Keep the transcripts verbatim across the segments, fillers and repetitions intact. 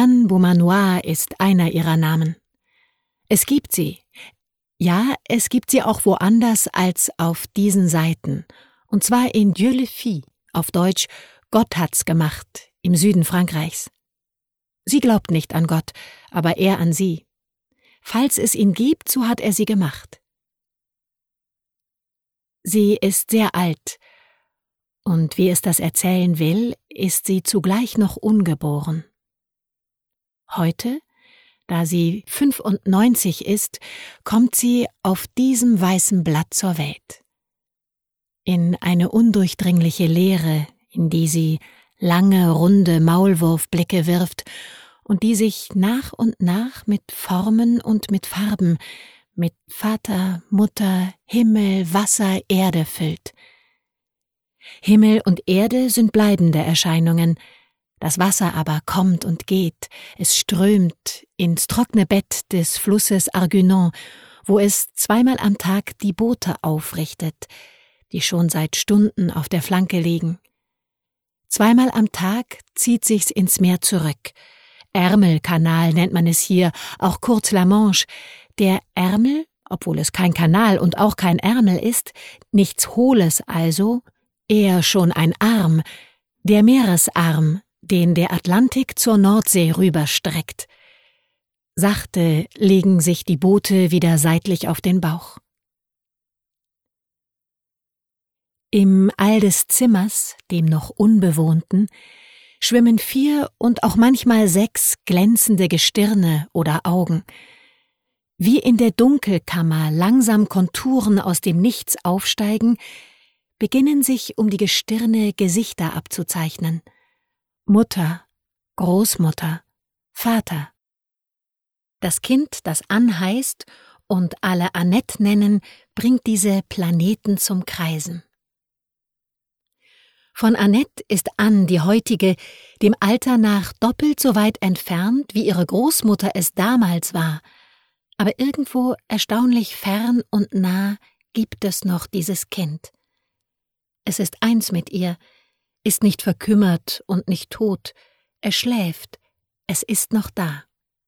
Anne Beaumanoir ist einer ihrer Namen. Es gibt sie. Ja, es gibt sie auch woanders als auf diesen Seiten. Und zwar in Dieu le fit, auf Deutsch Gott hat's gemacht, im Süden Frankreichs. Sie glaubt nicht an Gott, aber er an sie. Falls es ihn gibt, so hat er sie gemacht. Sie ist sehr alt, und wie es das erzählen will, ist sie zugleich noch ungeboren. Heute, da sie fünfundneunzig ist, kommt sie auf diesem weißen Blatt zur Welt. In eine undurchdringliche Leere, in die sie lange, runde Maulwurfblicke wirft und die sich nach und nach mit Formen und mit Farben, mit Vater, Mutter, Himmel, Wasser, Erde füllt. Himmel und Erde sind bleibende Erscheinungen, das Wasser aber kommt und geht, es strömt ins trockene Bett des Flusses Arguinon, wo es zweimal am Tag die Boote aufrichtet, die schon seit Stunden auf der Flanke liegen. Zweimal am Tag zieht sich's ins Meer zurück. Ärmelkanal nennt man es hier, auch kurz La Manche. Der Ärmel, obwohl es kein Kanal und auch kein Ärmel ist, nichts Hohles also, eher schon ein Arm, der Meeresarm, den der Atlantik zur Nordsee rüberstreckt. Sachte legen sich die Boote wieder seitlich auf den Bauch. Im All des Zimmers, dem noch unbewohnten, schwimmen vier und auch manchmal sechs glänzende Gestirne oder Augen. Wie in der Dunkelkammer langsam Konturen aus dem Nichts aufsteigen, beginnen sich um die Gestirne Gesichter abzuzeichnen. Mutter, Großmutter, Vater. Das Kind, das Anne heißt und alle Annette nennen, bringt diese Planeten zum Kreisen. Von Annette ist Anne, die heutige, dem Alter nach doppelt so weit entfernt, wie ihre Großmutter es damals war. Aber irgendwo erstaunlich fern und nah gibt es noch dieses Kind. Es ist eins mit ihr, ist nicht verkümmert und nicht tot, es schläft, es ist noch da.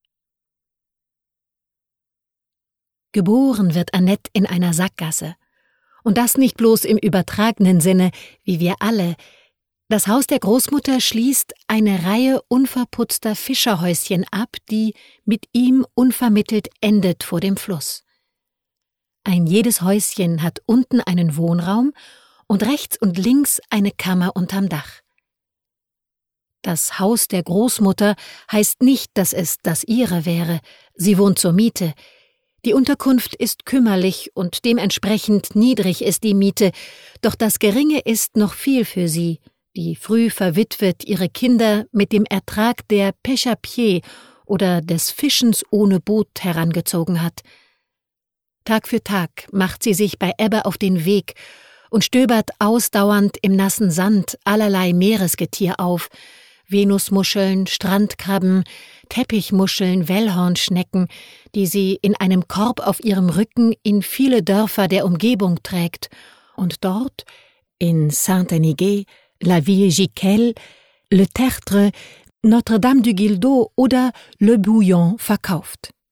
Geboren wird Annette in einer Sackgasse. Und das nicht bloß im übertragenen Sinne, wie wir alle. Das Haus der Großmutter schließt eine Reihe unverputzter Fischerhäuschen ab, die mit ihm unvermittelt endet vor dem Fluss. Ein jedes Häuschen hat unten einen Wohnraum und rechts und links eine Kammer unterm Dach. Das Haus der Großmutter heißt nicht, dass es das ihre wäre. Sie wohnt zur Miete. Die Unterkunft ist kümmerlich und dementsprechend niedrig ist die Miete, doch das Geringe ist noch viel für sie, die früh verwitwet ihre Kinder mit dem Ertrag der Pêche à pied oder des Fischens ohne Boot herangezogen hat. Tag für Tag macht sie sich bei Ebbe auf den Weg und stöbert ausdauernd im nassen Sand allerlei Meeresgetier auf, Venusmuscheln, Strandkrabben, Teppichmuscheln, Wellhornschnecken, die sie in einem Korb auf ihrem Rücken in viele Dörfer der Umgebung trägt und dort, in Saint-Eniguet, La Ville-Giquel, Le Tertre, Notre-Dame du Guildo oder Le Bouillon verkauft.